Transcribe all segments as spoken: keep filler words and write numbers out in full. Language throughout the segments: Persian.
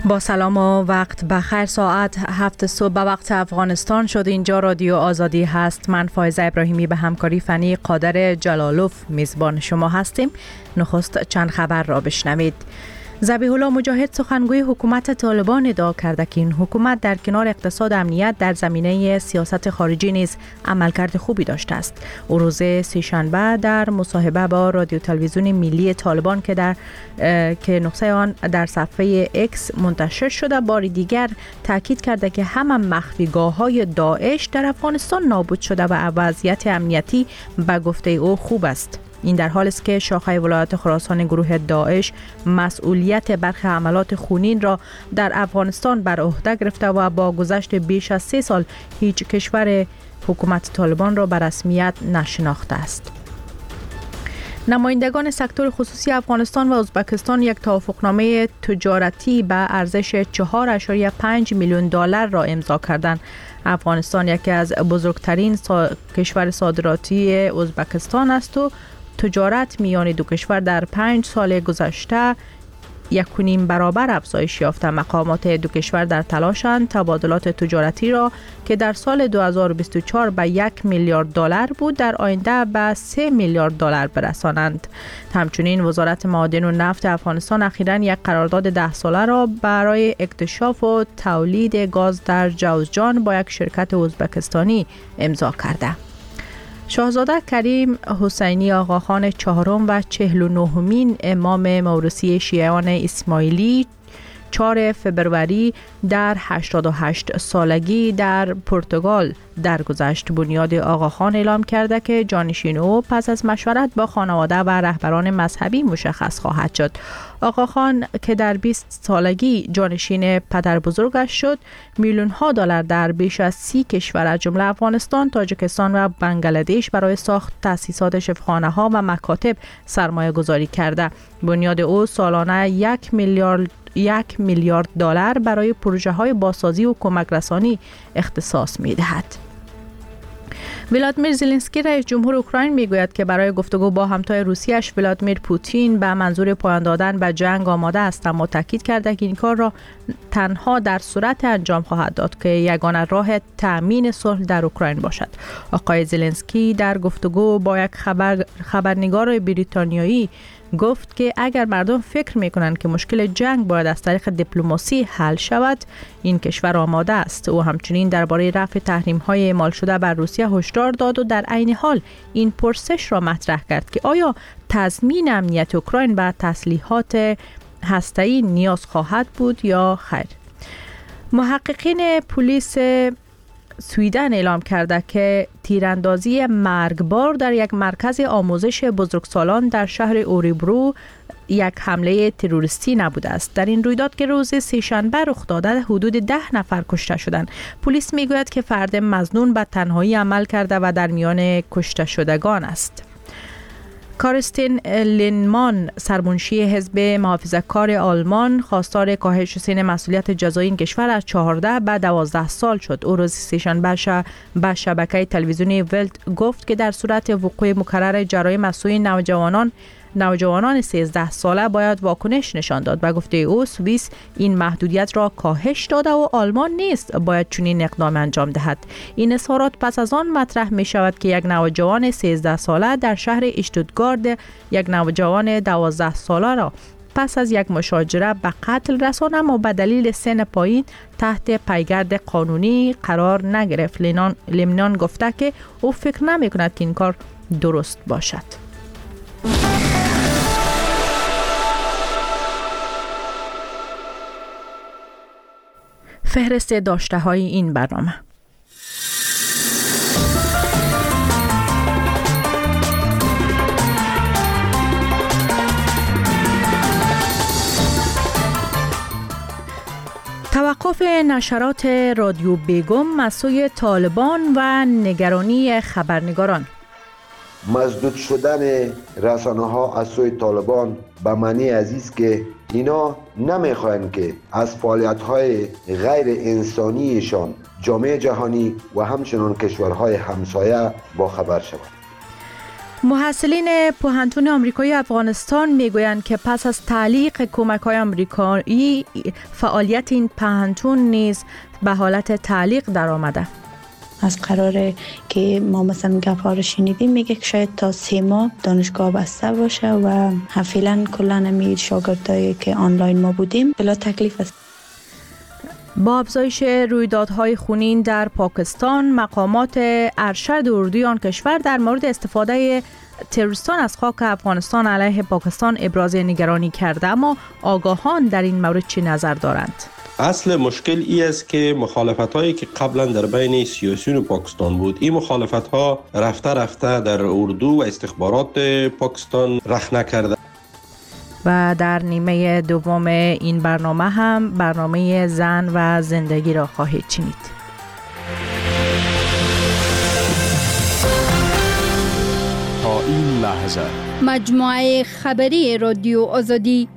با سلام و وقت بخیر. ساعت هفت صبح به وقت افغانستان شد. اینجا رادیو آزادی هست. من فایزه ابراهیمی به همکاری فنی قادر جلالوف میزبان شما هستیم. نخست چند خبر را بشنوید. ذبیح الله مجاهد سخنگوی حکومت طالبان ادعا کرده که این حکومت در کنار اقتصاد و امنیت در زمینه سیاست خارجی نیز عملکرد خوبی داشته است. او روز سه‌شنبه در مصاحبه با رادیو تلویزیون ملی طالبان که در که نسخه آن در صفحه اکس منتشر شده بار دیگر تاکید کرده که همه مخفیگاه‌های داعش در افغانستان نابود شده و وضعیت امنیتی به گفته او خوب است. این در حالی است که شاخه ولایت خراسان گروه داعش مسئولیت برخی عملات خونین را در افغانستان بر عهده گرفته و با گذشت بیش از سه سال هیچ کشور حکومت طالبان را به رسمیت نشناخته است. نمایندگان سکتور خصوصی افغانستان و ازبکستان یک توافقنامه تجارتی به ارزش چهار ممیز پنج میلیون دلار را امضا کردند. افغانستان یکی از بزرگترین سا... کشور صادراتی ازبکستان است و تجارت میان دو کشور در پنج سال گذشته یک و نیم برابر افزایش یافته. مقامات دو کشور در تلاشند تبادلات تجارتی را که در سال دو هزار و بیست و چهار به یک میلیارد دلار بود در آینده به سه میلیارد دلار برسانند. همچنین وزارت معادن و نفت افغانستان اخیراً یک قرارداد ده ساله را برای اکتشاف و تولید گاز در جوزجان با یک شرکت ازبکستانی امضا کرده. شاهزاده کریم حسینی آقاخان چهارم و چهل و نهمین امام موروثی شیعیان اسماعیلی چهارم فوریه در هشتاد و هشت سالگی در پرتغال درگذشت. بنیاد آقاخان اعلام کرده که جانشین او پس از مشورت با خانواده و رهبران مذهبی مشخص خواهد شد. آقاخان که در بیست سالگی جانشین پدر بزرگش شد، میلیون ها دلار در بیش از سی کشور از جمله افغانستان، تاجیکستان و بنگلادش برای ساخت تأسیسات شفاخانه ها و مکاتب سرمایه گذاری کرده. بنیاد او سالانه یک میلیارد یک میلیارد دلار برای پروژه های بازسازی و کمک رسانی اختصاص می دهد. ولادیمیر زلنسکی رئیس جمهور اوکراین میگوید که برای گفتگو با همتای روسیه‌اش ولادیمیر پوتین به منظور پایان دادن به جنگ آماده است، اما تاکید کرده که این کار را تنها در صورت انجام خواهد داد که یگانه راه تأمین صلح در اوکراین باشد. آقای زلنسکی در گفتگو با یک خبر خبرنگار بریتانیایی گفت که اگر مردم فکر میکنند که مشکل جنگ باید از طریق دیپلماسی حل شود، این کشور آماده است. او همچنین درباره رفع تحریم‌های اعمال شده بر روسیه هشدار داد و در عین حال این پرسش را مطرح کرد که آیا تضمین امنیت اوکراین به تسلیحات هسته‌ای نیاز خواهد بود یا خیر. محققین پلیس سویدن اعلام کرده که تیراندازی مرگبار در یک مرکز آموزش بزرگسالان در شهر اوریبرو یک حمله تروریستی نبوده است. در این رویداد که روز سه‌شنبه رخ داده حدود ده نفر کشته شدند. پلیس میگوید که فرد مظنون به تنهایی عمل کرده و در میان کشته شدگان است. کارستین لینمان سرمنشی حزب محافظه‌کار آلمان خواستار کاهش سن مسئولیت جزایی این کشور از چهارده به دوازده سال شد. او روز سه‌شنبه به شبکه تلویزیونی ولت گفت که در صورت وقوع مکرر جرایم از سوی نوجوانان نوجوانان سیزده ساله باید واکنش نشان داد. به گفته او سوئیس این محدودیت را کاهش داده و آلمان نیست باید چنین اقدام انجام دهد. این اظهارات پس از آن مطرح می شود که یک نوجوان سیزده ساله در شهر اشتوتگارت یک نوجوان دوازده ساله را پس از یک مشاجره به قتل رساند، اما به دلیل سن پایین تحت پیگرد قانونی قرار نگرفت. لینمان گفته که او فکر نمی کند که این کار درست باشد. فهرست داشته های این برنامه. توقف نشرات رادیو بیگم از سوی طالبان و نگرانی خبرنگاران. مسدود شدن رسانه ها از سوی طالبان به معنی عزیز که اینا نمیخواین که از فعالیت های غیر انسانیشان جامعه جهانی و همچنان کشورهای همسایه با خبر شود. محصلین پوهنتون آمریکایی افغانستان میگویند که پس از تعلیق کمک‌های آمریکایی فعالیت این پوهنتون نیز به حالت تعلیق درآمده. از قراره که ما مثلا گپ‌ها رو شنیدیم میگه که شاید تا سه ماه دانشگاه بسته باشه و فعلا کلا می شاگردایی که آنلاین ما بودیم بلا تکلیف است. با افزایش رویدادهای خونین در پاکستان، مقامات ارشد اردوی آن کشور در مورد استفاده تروریستان از خاک افغانستان علیه پاکستان ابراز نگرانی کرده، اما آگاهان در این مورد چه نظر دارند؟ اصل مشکل ای است که مخالفت هایی که قبلا در بین سیاسیون پاکستان بود، این مخالفت ها رفته رفته در اردو و استخبارات پاکستان رخ نکرده. و در نیمه دوم این برنامه هم برنامه زن و زندگی را خواهید شنید. تا این لحظه مجموعه خبری رادیو آزادی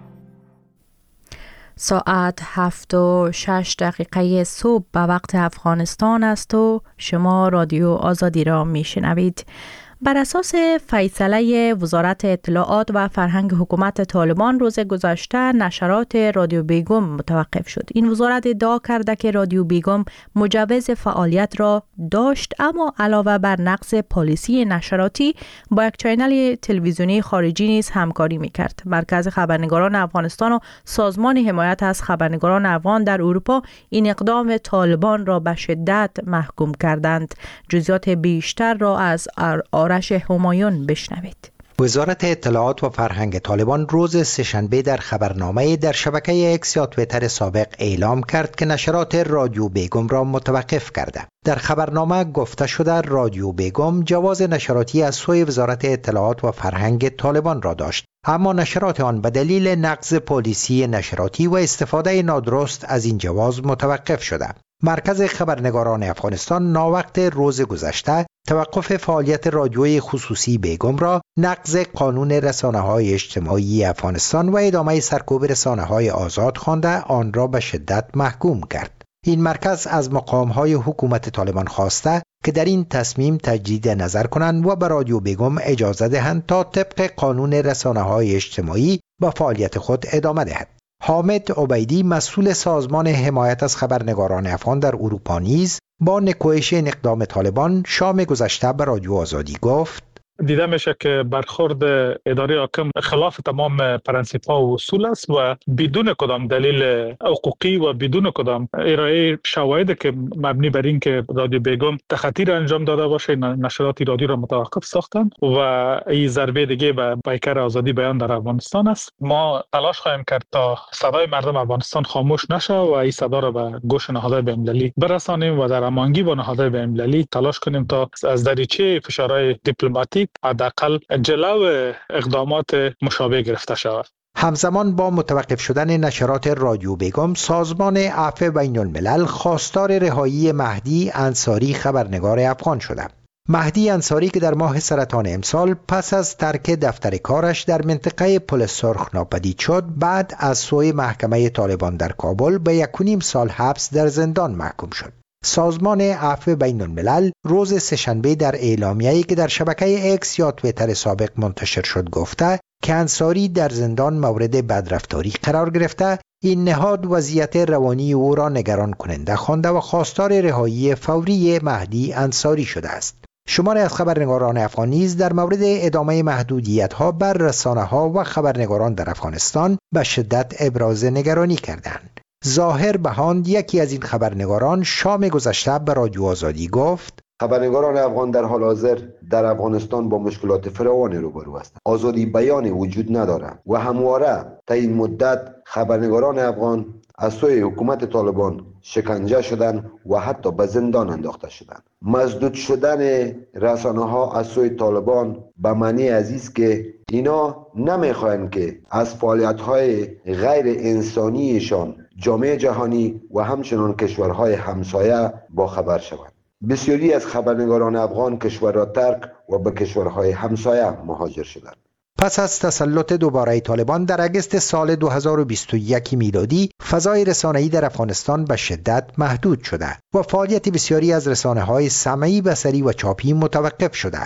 ساعت هفت و شش دقیقه صبح به وقت افغانستان است و شما رادیو آزادی را میشنوید. بر اساس فیصله وزارت اطلاعات و فرهنگ حکومت طالبان روز گذشته نشرات رادیو بیگم متوقف شد. این وزارت ادعا کرده که رادیو بیگم مجوز فعالیت را داشت، اما علاوه بر نقض پالیسی نشراتی با یک چینل تلویزیونی خارجی نیز همکاری میکرد. مرکز خبرنگاران افغانستان و سازمان حمایت از خبرنگاران افغان در اروپا این اقدام طالبان را به شدت محکوم کردند. جزئیات بیشتر را از آرش همایون بشنوید. وزارت اطلاعات و فرهنگ طالبان روز سه‌شنبه در خبرنامه در شبکه اکس یا توییتر سابق اعلام کرد که نشرات رادیو بیگم را متوقف کرده. در خبرنامه گفته شده رادیو بیگم جواز نشراتی از سوی وزارت اطلاعات و فرهنگ طالبان را داشت، اما نشرات آن به دلیل نقض پالیسی نشراتی و استفاده نادرست از این جواز متوقف شده. مرکز خبرنگاران افغانستان ناوقت روز گذشته توقف فعالیت رادیوی خصوصی بیگم را نقض قانون رسانه‌های اجتماعی افغانستان و ادامه سرکوب رسانه‌های آزاد خوانده آن را به شدت محکوم کرد. این مرکز از مقام‌های حکومت طالبان خواسته که در این تصمیم تجدید نظر کنند و به رادیو بیگم اجازه دهند تا طبق قانون رسانه‌های اجتماعی با فعالیت خود ادامه دهد. حامد عبیدی مسئول سازمان حمایت از خبرنگاران افغان در اروپا نیز با نکوهش این اقدام طالبان شام گذشته به رادیو آزادی گفت: دیده میشه که برخورد اداره حاکم خلاف تمام پرنسیپ‌ها و اصول است و بدون کدام دلیل حقوقی و بدون کدام ارائه شواهد که مبنی بر این که رادیو بیگم تخطی انجام داده باشه نشرات رادیو را متوقف ساختن و این ضربه دیگه به پیکر آزادی بیان در افغانستان است. ما تلاش خواهیم کرد تا صدای مردم افغانستان خاموش نشه و این صدا را به گوش نهادهای بین‌المللی برسانیم و در هماهنگی با نهادهای بین‌المللی تلاش کنیم تا از دریچه فشارهای دیپلماتیک حداقل جلو اقدامات مشابه گرفته شود. همزمان با متوقف شدن نشرات رادیو بیگم، سازمان عفو بین الملل خواستار رهایی مهدی انصاری خبرنگار افغان شده. مهدی انصاری که در ماه سرطان امسال پس از ترک دفتر کارش در منطقه پل سرخ ناپدید شد، بعد از سوی محکمه طالبان در کابل به یک و نیم سال حبس در زندان محکوم شد. سازمان عفو بین الملل روز سه‌شنبه در اعلامیه‌ای که در شبکه اکس یا توییتر سابق منتشر شد گفته که انصاری در زندان مورد بدرفتاری قرار گرفته، این نهاد وضعیت روانی او را نگران کننده خوانده و خواستار رهایی فوری مهدی انصاری شده است. شماری از خبرنگاران افغان نیز در مورد ادامه محدودیت‌ها بر رسانه‌ها و خبرنگاران در افغانستان به شدت ابراز نگرانی کردند. ظاهر بهاند یکی از این خبرنگاران شام گذشته به رادیو آزادی گفت: خبرنگاران افغان در حال حاضر در افغانستان با مشکلات فراوانی روبرو هستند. آزادی بیان وجود ندارد و همواره تا این مدت خبرنگاران افغان از سوی حکومت طالبان شکنجه شدند و حتی به زندان انداخته شدند. مسدود شدن رسانه‌ها از سوی طالبان به معنی عزیز که اینا نمیخواهند که از فعالیت‌های غیر انسانیشان جامعه جهانی و همچنان کشورهای همسایه با خبر شوند. بسیاری از خبرنگاران افغان کشور را ترک و به کشورهای همسایه مهاجر شدند. پس از تسلط دوباره طالبان در اگست سال دو هزار و بیست و یک میلادی، فضای رسانه‌ای در افغانستان به شدت محدود شده و فعالیت بسیاری از رسانه‌های سمعی، بصری و چاپی متوقف شده است.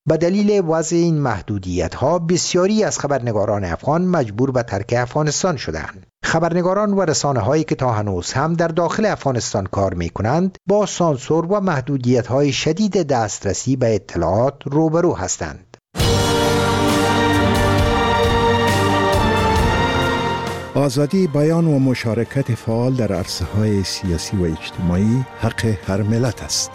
به دلیل وضع این محدودیت ها بسیاری از خبرنگاران افغان مجبور به ترک افغانستان شدند. خبرنگاران و رسانه هایی که تا هنوز هم در داخل افغانستان کار می کنند با سانسور و محدودیت های شدید دسترسی به اطلاعات روبرو هستند. آزادی بیان و مشارکت فعال در عرصه های سیاسی و اجتماعی حق هر ملت است.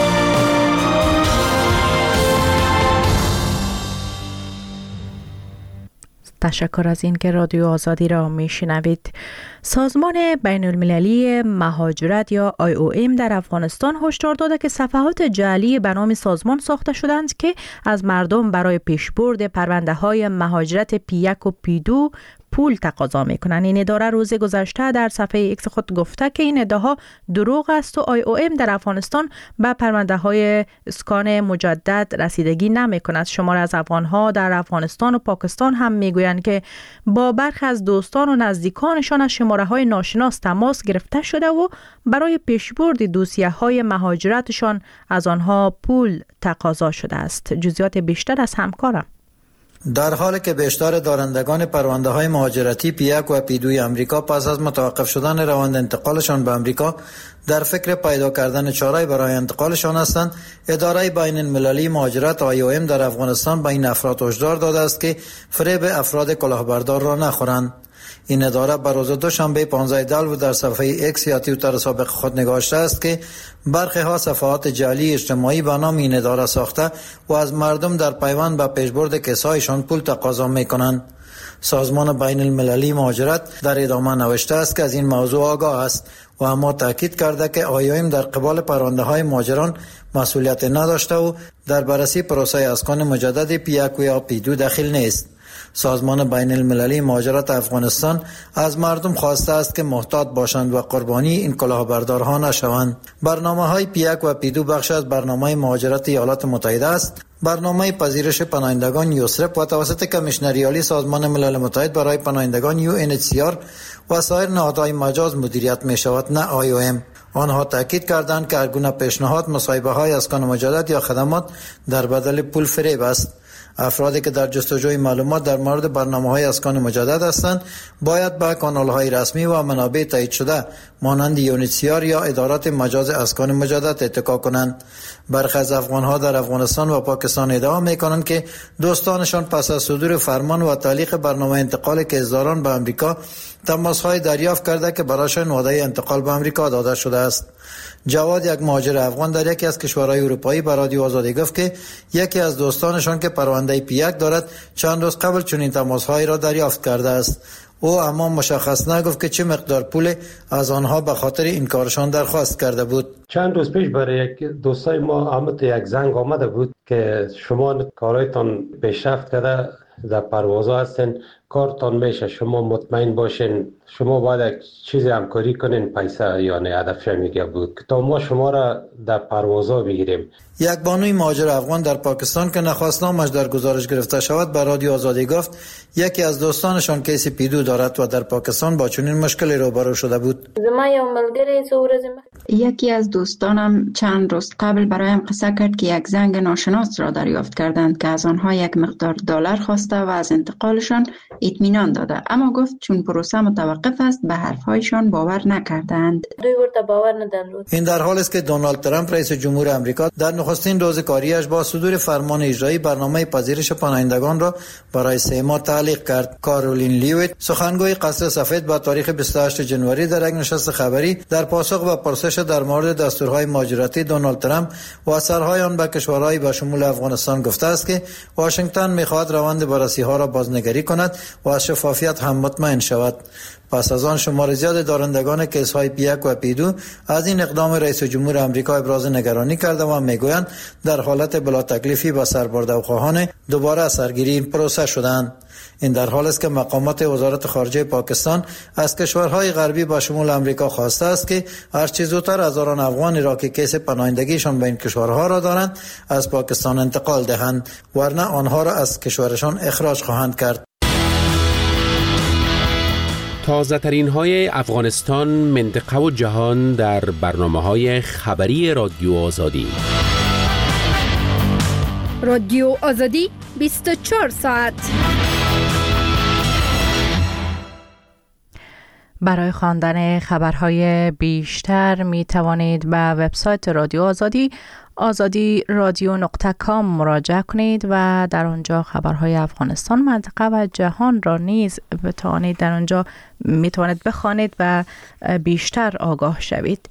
تشکر از این که رادیو آزادی را میشنوید. سازمان بین المللی مهاجرت یا آی او ام در افغانستان هشدار داده که صفحات جعلی به نام سازمان ساخته شدند که از مردم برای پیشبرد پرونده های مهاجرت پی یک و پی دو پول تقاضا میکنند. این اداره روز گذشته در صفحه ایکس خود گفته که این ادعاها دروغ است و آی او ام در افغانستان به پرونده های اسکان مجدد رسیدگی نمی کند. شمار از افغان ها در افغانستان و پاکستان هم میگویند که با برخی از دوستان و نزدیکانشان از شماره های ناشناس تماس گرفته شده و برای پیشبرد دوسیه های مهاجرتشان از آنها پول تقاضا شده است. جزئیات بیشتر از همکارم. در حالی که بیشتر دارندگان پرونده های مهاجرتی پی یک و پی دو امریکا پس از متوقف شدن روند انتقالشان به امریکا در فکر پیدا کردن چاره‌ای برای انتقالشان هستند، اداره بین المللی مهاجرت آی او ام در افغانستان به این افراد هشدار داده است که فریب افراد کلاهبردار را نخورند. این اداره بر روز دوشنبه پانزده دلو در صفحه اکس یا توییتر سابق خود نگاشته است که برخی ها صفحات جعلی اجتماعی به نام این اداره ساخته و از مردم در پیوند به پیشبرد کسایشان پول تقاضا می‌کنند. سازمان بین المللی مهاجرت در ادامه نوشته است که از این موضوع آگاه است و اما تاکید کرده که آی او ام در قبال پرونده های مهاجران مسئولیت نداشته و در بررسی پروسه اسکان مجدد پی یک یا پی دو دخیل نیست. سازمان بین المللی مهاجرت افغانستان از مردم خواسته است که محتاط باشند و قربانی این کلاهبردارها نشوند. برنامه های پی یک و پی دو بخش از برنامه مهاجرت ایالات متحده است. برنامه پذیرش پناهندگان یوسرپ و توسط کمیشنری عالی سازمان ملل متحد برای پناهندگان یو ان اچ سی آر و سایر نهادهای مجاز مدیریت می شود، نه آی او ام. آنها تاکید کردند که هر گونه پیشنهاد مصاحبه های اسکان مجدد یا خدمات در بدل پول فریب است. افرادی که در جستجوی معلومات در مورد برنامه‌های اسکان مجدد هستند باید به کانال‌های رسمی و منابع تایید شده مانند یو ان اچ سی آر یا ادارات مجاز اسکان مجدد اتکا کنند. برخی از افغان‌ها در افغانستان و پاکستان ادعا می‌کنند که دوستانشان پس از صدور فرمان و تعلیق برنامه انتقال کیسداران به امریکا تماس‌های دریافت کرده که برایشان وعده انتقال به امریکا داده شده است. جواد، یک مهاجر افغان در یکی از کشورهای اروپایی، به رادیو آزادی گفت که یکی از دوستانشان که پرونده پی یک دارد چند روز قبل چنین تماس‌هایی را دریافت کرده است. او اما مشخص نگفت که چه مقدار پول از آنها به خاطر این کارشان درخواست کرده بود. چند روز پیش برای یک دوستای ما آمد یک زنگ آمده بود که شما کارایتان پیشرفت کرده، در پروازها هستین، کارتان میشه، شما مطمئن باشین، شما باید چیزی همکاری کنین، پیسه یا نه هدفش میگه بود که تا ما شما را در پروازها بگیریم. یک بانوی مهاجر افغان در پاکستان که نخواست نامش در گزارش گرفته شود به رادیو آزادی گفت یکی از دوستانشان کیس پی دو دارد و در پاکستان با چنین مشکلی روبرو شده بود. یکی از دوستانم چند روز قبل برایم قصه کرد که یک زنگ ناشناس را دریافت کردند که از آنها یک مقدار دلار خواسته و از انتقالشان اطمینان داده، اما گفت چون پروسه متوقف است به حرفهایشان باور نکردند. این در حالی است که دونالد ترامپ رئیس جمهور آمریکا در نخستین روز کاریش با صدور فرمان اجرایی برنامه پذیرش پناهندگان را برای سه ماه تعلیق کرد. کارولین لیویت، سخنگوی قصر سفید، با تاریخ بیست و هشتم ژانویه در یک نشست خبری در پاسخ به پرسش در مورد دستورهای مهاجرتی دونالد ترامپ و اثرهای آن به کشورهای به شمول افغانستان گفته است که واشنگتن می‌خواهد روند بررسی‌ها را بازنگری کند و از شفافیت هم مطمئن شود. پس از آن شمار زیاد دارندگان کیس‌های پی یک و پی دو از این اقدام رئیس جمهور آمریکا ابراز نگرانی کرده و میگویند در حالت بلا تکلیفی به سر برده و خواهان دوباره سرگیری این پروسه شدند. این در حالی است که مقامات وزارت خارجه پاکستان از کشورهای غربی با شمول آمریکا خواسته است که هر چه زودتر هزاران افغانی را که کیس پناهندگیشان به این کشورها را دارند از پاکستان انتقال دهند، ورنه آنها را از کشورشان اخراج خواهند کرد. تازه ترین های افغانستان، منطقه و جهان در برنامه های خبری رادیو آزادی. رادیو آزادی بیست و چهار ساعت. برای خواندن خبرهای بیشتر می توانید به وبسایت رادیو آزادی آزادی رادیو نقطه کام مراجعه کنید و در آنجا خبرهای افغانستان، منطقه و جهان را نیز بتوانید در آنجا می توانید بخوانید و بیشتر آگاه شوید.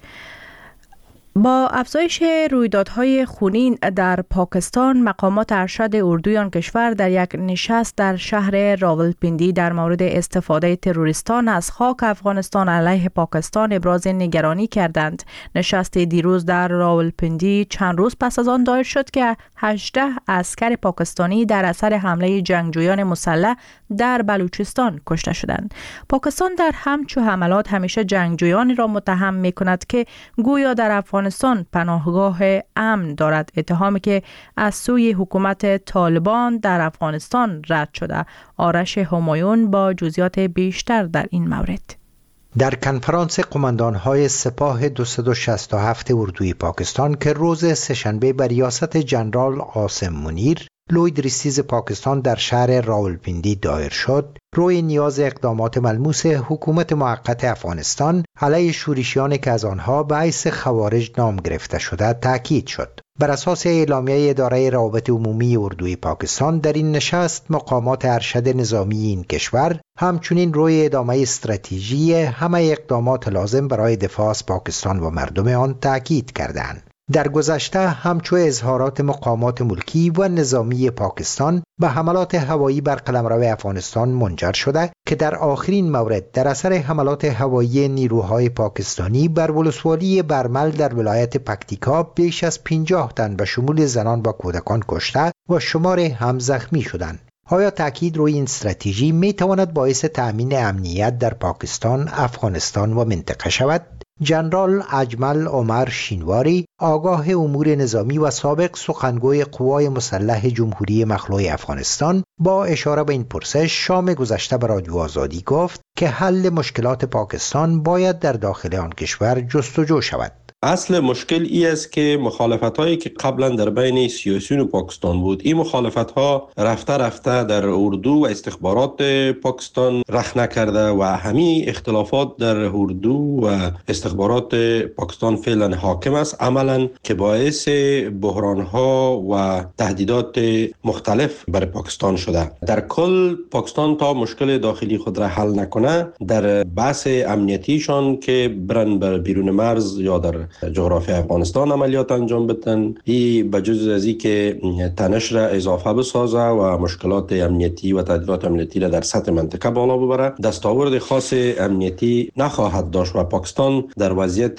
با افزایش رویدادهای خونین در پاکستان، مقامات ارشد اردوی آن کشور در یک نشست در شهر راولپیندی در مورد استفاده تروریستان از خاک افغانستان علیه پاکستان ابراز نگرانی کردند. نشست دیروز در راولپیندی چند روز پس از آن دایر شد که هجده عسکر پاکستانی در اثر حمله جنگجویان مسلح در بلوچستان کشته شدند. پاکستان در همچو حملات همیشه جنگجویانی را متهم می کند که گویا در افغانستان پناهگاه امن دارد، اتهامی که از سوی حکومت طالبان در افغانستان رد شده. آرش همایون با جزئیات بیشتر در این مورد. در کنفرانس قماندان‌های سپاه دویست و شصت و هفت اردوی پاکستان که روز سه‌شنبه بر ریاست جنرال قاسم منیر لوید ریسیز پاکستان در شهر راولپیندی دایر شد، روی نیاز اقدامات ملموس حکومت موقت افغانستان علیه شورشیانی که از آنها به حیث خوارج نام گرفته شده تاکید شد. بر اساس اعلامیه اداره روابط عمومی اردوی پاکستان، در این نشست مقامات ارشد نظامی این کشور همچنین روی ادامه استراتژی همه اقدامات لازم برای دفاع از پاکستان و مردم آن تاکید کردند. در گذشته همچو اظهارات مقامات ملکی و نظامی پاکستان به حملات هوایی بر قلمرو افغانستان منجر شده که در آخرین مورد در اثر حملات هوایی نیروهای پاکستانی بر ولسوالی برمل در ولایت پکتیکا بیش از پنجاه تن به شمول زنان و کودکان کشته و شمار هم زخمی شدند. آیا تأکید روی این استراتژی می تواند باعث تأمین امنیت در پاکستان، افغانستان و منطقه شود؟ جنرال اجمل عمر شینواری، آگاه امور نظامی و سابق سخنگوی قوای مسلح جمهوری مخلوع افغانستان، با اشاره به این پرسش شام گذشته به رادیو آزادی گفت که حل مشکلات پاکستان باید در داخل آن کشور جستجو شود. اصل مشکل ای است که مخالفت هایی که قبلا در بین سیاسیون پاکستان بود، این مخالفت ها رفته رفته در اردو و استخبارات پاکستان رخ نکرده و همین اختلافات در اردو و استخبارات پاکستان فعلا حاکم است، عملا که باعث بحران ها و تهدیدات مختلف بر پاکستان شده. در کل پاکستان تا مشکل داخلی خود را حل نکنه، در بحث امنیتیشان که برن بر بیرون مرز یا در جغرافی افغانستان عملیات انجام بدن، این بجز از این که تنش را اضافه بسازه و مشکلات امنیتی و تهدیدات امنیتی را در سطح منطقه بالا ببره، دستاورد خاص امنیتی نخواهد داشت و پاکستان در وضعیت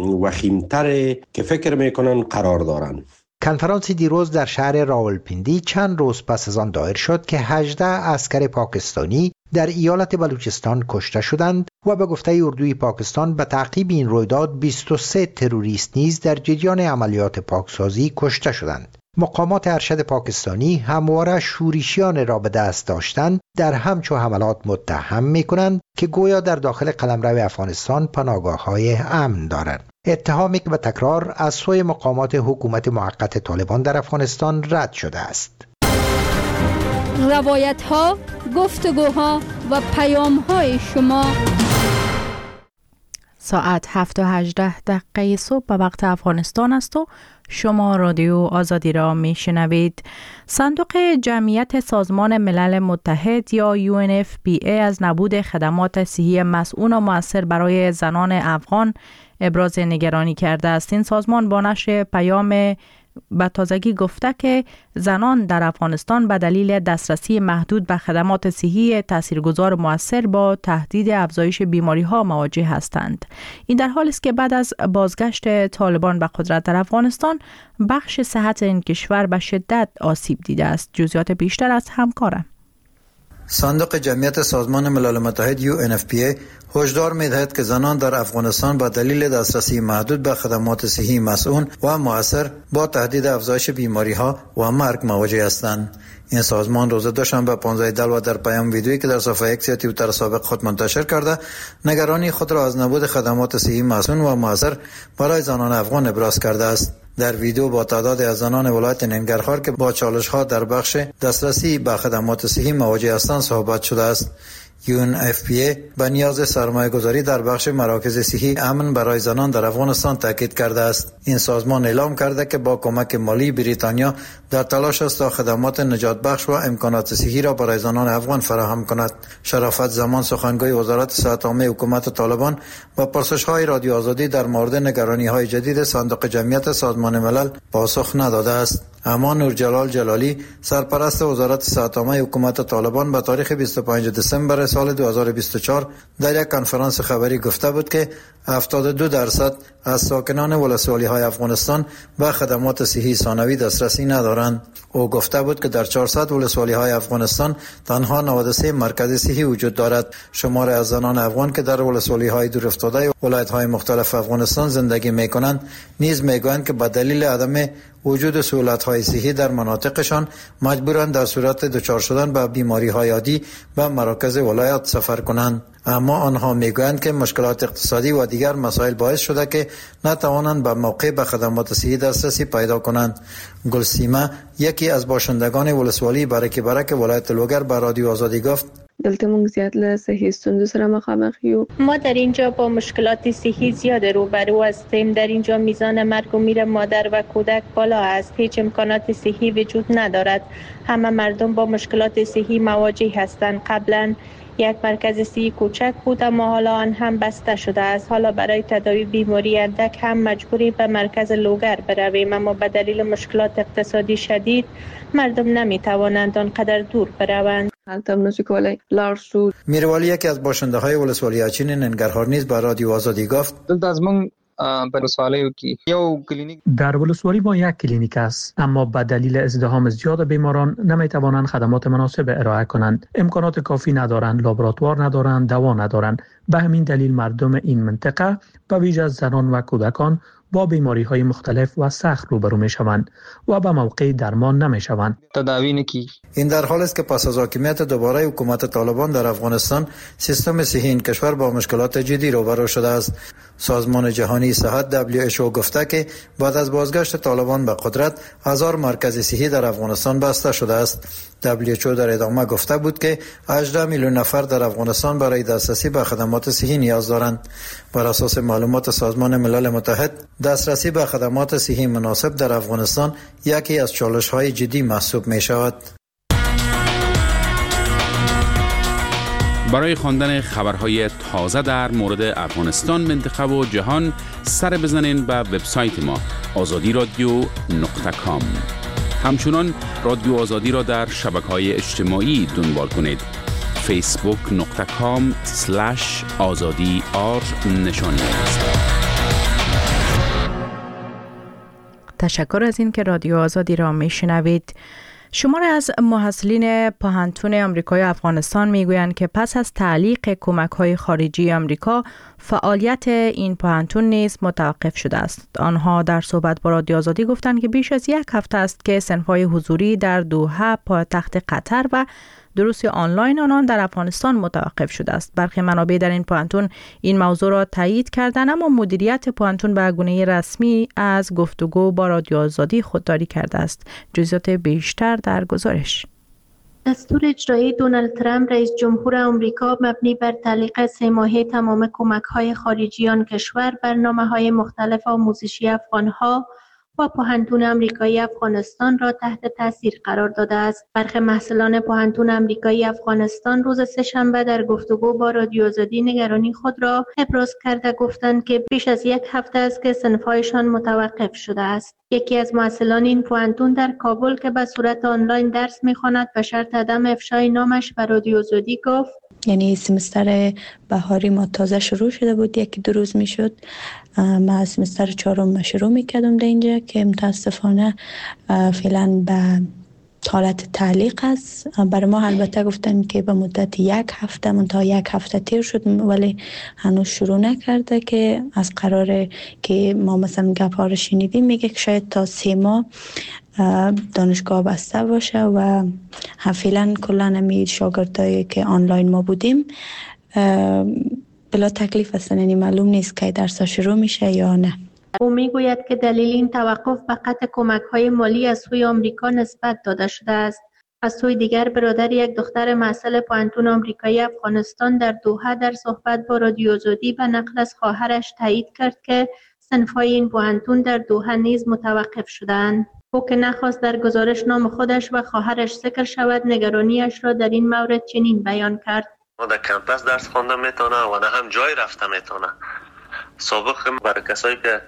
وخیمتر که فکر میکنن قرار دارند. کنفرانس دیروز در شهر راولپیندی چند روز پس از آن دایر شد که هجده عسکر پاکستانی در ایالت بلوچستان کشته شدند و به گفته اردوی پاکستان به تعقیب این رویداد بیست و سه تروریست نیز در جریان عملیات پاکسازی کشته شدند. مقامات ارشد پاکستانی همواره شورشیان را به دست داشتن در همچو حملات متهم می‌کنند که گویا در داخل قلمرو افغانستان پناهگاه‌های امن دارند. اتهامی که به تکرار از سوی مقامات حکومت موقت طالبان در افغانستان رد شده است. روایت ها، گفتگوها و پیام های شما. ساعت هفت و هجده دقیقه صبح به وقت افغانستان است و شما رادیو آزادی را می شنوید. صندوق جمعیت سازمان ملل متحد یا یو ان اف پی ای از نبود خدمات صحی مسئول و مؤثر برای زنان افغان ابراز نگرانی کرده است. این سازمان با نشر پیام به تازگی گفته که زنان در افغانستان به دلیل دسترسی محدود به خدمات صحی تاثیرگذار و مؤثر با تهدید افزایش بیماری ها مواجه هستند. این در حالی است که بعد از بازگشت طالبان به قدرت در افغانستان بخش صحت این کشور به شدت آسیب دیده است. جزئیات بیشتر از همکارم. صندوق جمعیت سازمان ملل متحد یو ان اف پی ای هشدار می‌دهد که زنان در افغانستان با دلیل دسترسی محدود به خدمات صحی مسئول و مؤثر با تهدید افزایش بیماری‌ها و مرگ مواجه هستند. این سازمان روز دوشنبه پانزده دلو در پیام ویدیویی که در صفحه اکس یا توییتر سابق خود منتشر کرده، نگرانی خود را از نبود خدمات صحی مسئول و مؤثر برای زنان افغان ابراز کرده است. در ویدیو با تعداد از زنان ولایت ننگرهار که با چالش ها در بخش دسترسی به خدمات صحی مواجه هستند صحبت شده است. یو ان اف پی ای به نیاز سرمایه گذاری در بخش مراکز صحی امن برای زنان در افغانستان تاکید کرده است. این سازمان اعلام کرده که با کمک مالی بریتانیا در تلاش است تا خدمات نجات بخش و امکانات صحی را برای زنان افغان فراهم کند. شرافت زمان سخنگوی وزارت صحت عامه حکومت طالبان با پرسش‌های رادیو آزادی در مورد نگرانی‌های جدید صندوق جمعیت سازمان ملل پاسخ نداده است. اما نورجلال جلالی سرپرست وزارت صحت عامه حکومت طالبان به تاریخ بیست و پنجم دسامبر سال دو هزار و بیست و چهار در یک کنفرانس خبری گفته بود که هفتاد و دو درصد از ساکنان ولسوالی‌های افغانستان به خدمات صحی ثانوی دسترسی ندارند. او گفته بود که در چهارصد ولسوالی‌های افغانستان تنها نود و سه مرکز صحی وجود دارد. شمار از زنان افغان که در ولسوالی‌های دورافتاده ولایت‌های مختلف افغانستان زندگی می‌کنند نیز می‌گویند که به دلیل عدم وجود سهولت‌های صحی در مناطقشان مجبورند در صورت دچار شدن به بیماری‌های عادی به مراکز ولایت سفر کنند. اما آنها میگویند که مشکلات اقتصادی و دیگر مسائل باعث شده که نتوانند به موقع به خدمات صحی دسترسی پیدا کنند. گلسیمه یکی از باشندگان ولسوالی برک برک ولایت لوگر به رادیو آزادی گفت دلته مونږ زیات له صحي ستونزو سره مخامخ یو. ما در اینجا با مشکلات صحی زیاد روبرو هستیم. در اینجا میزان مرگ و میر مادر و کودک بالا است. هیچ امکانات صحی وجود ندارد. همه مردم با مشکلات صحی مواجه هستند. قبلا یک مرکز صحی کوچک بود اما حالا آن هم بسته شده است. حالا برای تداوی بیماری اندک هم مجبوری به مرکز لوگر برویم، اما به دلیل مشکلات اقتصادی شدید مردم نمیتوانند آنقدر دور بروند. میروالی یکی از باشنده های ولسوالی اچین ننگرهار نیز به رادیو آزادی گفت در ولسوالی ما یک کلینیک است، اما به دلیل ازدحام زیاد بیماران نمیتوانند خدمات مناسب ارائه کنند. امکانات کافی ندارند، لابراتوار ندارند، دوا ندارند. به همین دلیل مردم این منطقه به ویژه از زنان و کودکان با بیماری های مختلف و سخت روبرو می شوند و به موقع درمان نمی شوند. این در حال است که پس از حاکمیت دوباره حکومت طالبان در افغانستان سیستم صحی این کشور با مشکلات جدی روبرو شده است. سازمان جهانی صحت دبلیو اچ او گفته که بعد از بازگشت طالبان به قدرت هزار مرکز صحی در افغانستان بسته شده است. دبلیو اچ او در ادامه گفته بود که هجده میلیون نفر در افغانستان برای دسترسی به خدمات صحی نیاز دارند. بر اساس معلومات سازمان ملل متحد دسترسی به خدمات صحی مناسب در افغانستان یکی از چالش‌های جدی محسوب می‌شود. برای خواندن خبرهای تازه در مورد افغانستان، منطقه و جهان سر بزنین به وبسایت ما آزادی رادیو نقطه کام. همچنان رادیو آزادی را در شبکه‌های اجتماعی دنبال کنید. فیسبوک نقطه کام سلش آزادی آر نشانی است. تشکر از این که رادیو آزادی را میشنوید. شماری از محصلین پوهنتون آمریکای افغانستان میگویند که پس از تعلیق کمک‌های خارجی آمریکا فعالیت این پوهنتون نیز متوقف شده است. آنها در صحبت با رادیو آزادی گفتند که بیش از یک هفته است که صنف‌های حضوری در دوحه پایتخت قطر و دروس آنلاین آنان در افغانستان متوقف شده است. برخی منابع در این پوهنتون این موضوع را تایید کردند، اما مدیریت پوهنتون به گونه رسمی از گفتگو با رادیو آزادی خودداری کرده است. جزئیات بیشتر در گزارش. دستور اجرایی دونالد ترامپ رئیس جمهور آمریکا مبنی بر تعلیق سه ماهه تمام کمک‌های خارجی آن کشور، برنامه‌های مختلف آموزشی افغان‌ها و پوهنتون آمریکایی افغانستان را تحت تاثیر قرار داده است. برخی محصلان پوهنتون آمریکایی افغانستان روز سه‌شنبه در گفتگو با رادیو آزادی نگرانی خود را ابراز کرده گفتند که بیش از یک هفته است که صنف‌هایشان متوقف شده است. یکی از محصلان این پوهنتون در کابل که به صورت آنلاین درس می‌خواند به شرط عدم افشای نامش به رادیو آزادی گفت: یعنی سمستر بهاری ما تازه شروع شده بود، یکی دو روز میشد. ما سمستر چهارم شروع میکردم در اینجا که متاسفانه فعلا به حالت تعلیق است. برای ما البته گفتن که به مدت یک هفته، منتها یک هفته تیر شد ولی هنوز شروع نکرده، که از قراره که ما مثلا گپ‌ها رو شنیدیم میگه که شاید تا سه ماه دانشگاه بسته باشه و فعلا کلا همین شاگردایی که آنلاین ما بودیم بلا تکلیف هستن، یعنی معلوم نیست که درس شروع میشه یا نه. او میگوید که دلیل این توقف به قطع کمک‌های مالی از سوی آمریکا نسبت داده شده است. از سوی دیگر برادر یک دختر محصل پوهنتون آمریکایی افغانستان در دوحه در صحبت با رادیو آزادی به نقل از خواهرش تایید کرد که صنف‌های این پوهنتون در دوحه نیز متوقف شدند. او که نخواست در گزارش نام خودش و خواهرش ذکر شود، نگرانیش را در این مورد چنین بیان کرد: ما در کمپس درس خواندم میتونه و نه هم جای رفته میتونه. سابق برای کسایی که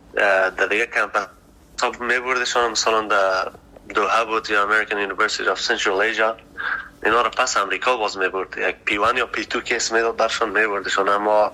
در دیگه کمپس صاحب میبردشان، مثلا در دوحه بود یا امریکن یونیورسیتی اف سنترال ایجا، اینا رو پس امریکا باز میبرد، یک پی وان یا پی تو کیس میداد برشان میبردشان. اما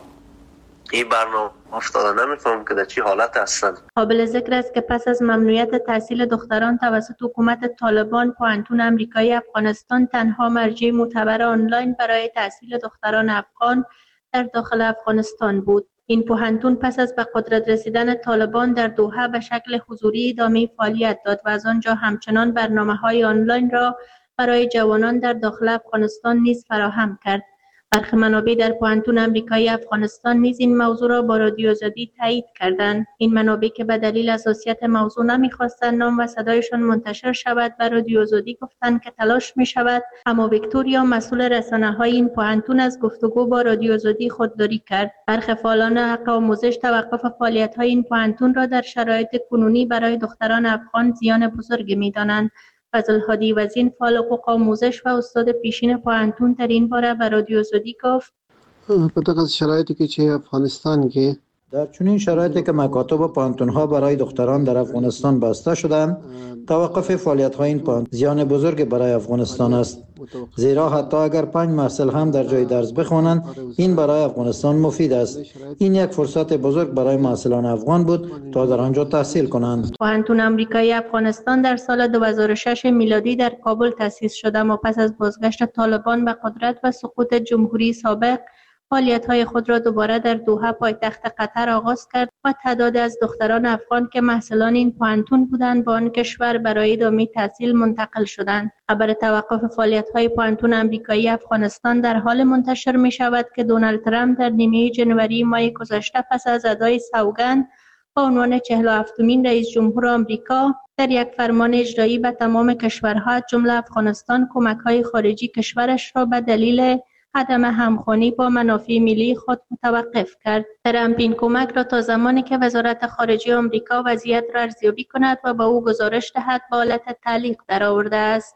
این برنامه افتاده، نمیفهم که در چی حالت هستند. قابل ذکر است که پس از ممنوعیت تحصیل دختران توسط حکومت طالبان، پوهنتون آمریکایی افغانستان تنها مرجع معتبر آنلاین برای تحصیل دختران افغان در داخل افغانستان بود. این پوهنتون پس از به قدرت رسیدن طالبان در دوحه به شکل حضوری ادامه فعالیت داد و از آنجا همچنان برنامه‌های آنلاین را برای جوانان در داخل افغانستان نیز فراهم کرد. برخی منابع در پوهنتون آمریکایی افغانستان نیز این موضوع را با رادیو آزادی تایید کردند. این منابع که به دلیل حساسیت موضوع نمی‌خواستند نام و صدایشان منتشر شود، و رادیو آزادی گفتند که تلاش می‌شود، اما ویکتوریا مسئول رسانه‌های این پوهنتون از گفتگو با رادیو آزادی خودداری کرد. برخی فعالان حق آموزش توقف فعالیت‌های این پوهنتون را در شرایط کنونی برای دختران افغان زیان بزرگ می‌دانند. فضل هادی وزین، فعال حقوق آموزش و استاد پیشین پوهنتون، در این باره به رادیو آزادی گفت: به دقیق شرایطی که چه افغانستان که در چنین شرایطی که مکاتب و پوهنتون‌ها برای دختران در افغانستان بسته شدند، توقف فعالیت‌های این پوهنتون زیان بزرگ برای افغانستان است. زیرا حتی اگر پنج محصل هم در جای درس بخوانند، این برای افغانستان مفید است. این یک فرصت بزرگ برای محصلان افغان بود تا در آنجا تحصیل کنند. پوهنتون آمریکایی افغانستان در سال دو هزار و شش میلادی در کابل تأسیس شد، اما پس از بازگشت طالبان به قدرت و سقوط جمهوری سابق، فعالیت‌های خود را دوباره در دوحه پایتخت قطر آغاز کرد و تعداد از دختران افغان که محصلان این پوهنتون بودند به آن کشور برای ادامه تحصیل منتقل شدند. خبر توقف فعالیت‌های پوهنتون آمریکایی افغانستان در حال منتشر می‌شود که دونالد ترامپ در نیمه جنوری ماه گذشته پس از ادای سوگند با عنوان چهل و هفتمین رئیس جمهور آمریکا در یک فرمان اجرایی به تمام کشورها از جمله افغانستان کمک‌های خارجی کشورش را به دلیل عدم همخوانی با منافع ملی خود متوقف کرد. ترامپ این کمک را تا زمانی که وزارت خارجه آمریکا وضعیت را ارزیابی کند و با او گزارش دهد به حالت تعلیق درآورده است.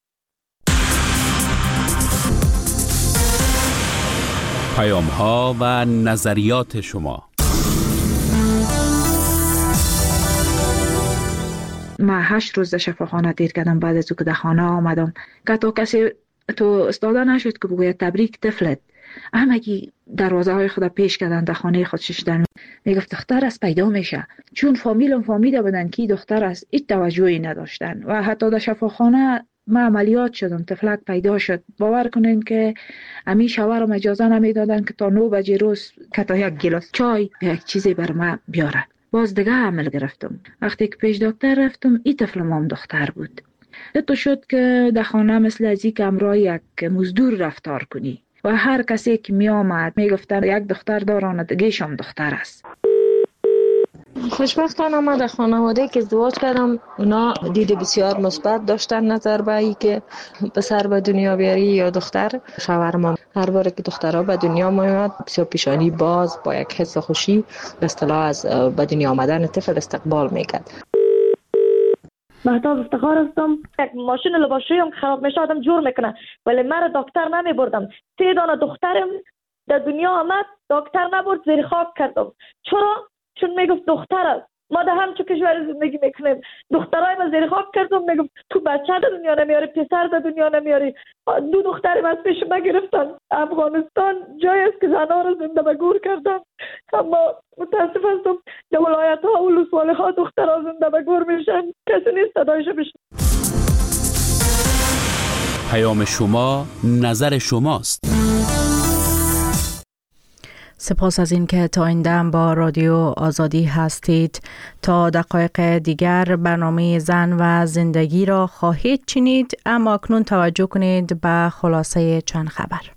پیام‌ها و نظریات شما. ما هشت روز در شفاخانه دیر کردم بعد از که در خانه آمدم که تا کسی تو استاده نشد که بگوید تبریک طفلت. همگی دروازه های خود پیش کردن در خانه خود ششدن. میگفت دختر است پیدا میشه، چون فامیلم فامیده بودن که دختر است، هیچ توجهی نداشتن و حتی در شفاخانه ما عملیات شدم، طفلک پیدا شد. باور کنین که امی شوهرم اجازه نمیدادن که تا نو بجه روز که تا یک گلاس چای یک چیزی بر ما بیاره. باز دیگه عمل گرفتم. وقتی که پیش دکتر رفتم، این طفلم هم دختر بود. تو شد که در خانه مثل از یک امرای یک مزدور رفتار کنی و هر کسی که می آمد می گفتن یک دختر دارن دیگه‌ش هم دختر است. خوشبختانه ما در خانواده که ازدواج کردم اونا دید بسیار مثبت داشتن نظر به این که پسر به دنیا بیاری یا دختر. شوهرم هر بار که دخترها به دنیا میاد بسیار پیشانی باز با یک حس خوشی به اصطلاح از به دنیا آمدن طفل استقبال میکرد. مهتاب افتخار هستم. یک ماشین لباسشویی هم خراب میشه آدم جور میکنه، ولی من دکتر نمی بردم. سه دانه دخترم در دنیا آمد، دکتر نبرد، زیر خاک کردم. چرا؟ چون میگفت دختر است. ما در همچون کشور زندگی میکنیم، دخترای ما زیر خاک کردم، میگفت تو بچه در دنیا نمیاری، پسر در دنیا نمیاری. دو دخترم از پیش ما گرفتن. افغانستان جایی است که زنها رو زنده به گور کردن، اما متاسف هستم در ولایت ها و ولسوالی ها دخترها زنده به گور میشن، کسی نیست صدایش بشه. پیام شما، نظر شماست. سپاس از این که تا این دم با رادیو آزادی هستید. تا دقایق دیگر برنامه زن و زندگی را خواهید شنید، اما اکنون توجه کنید به خلاصه چند خبر.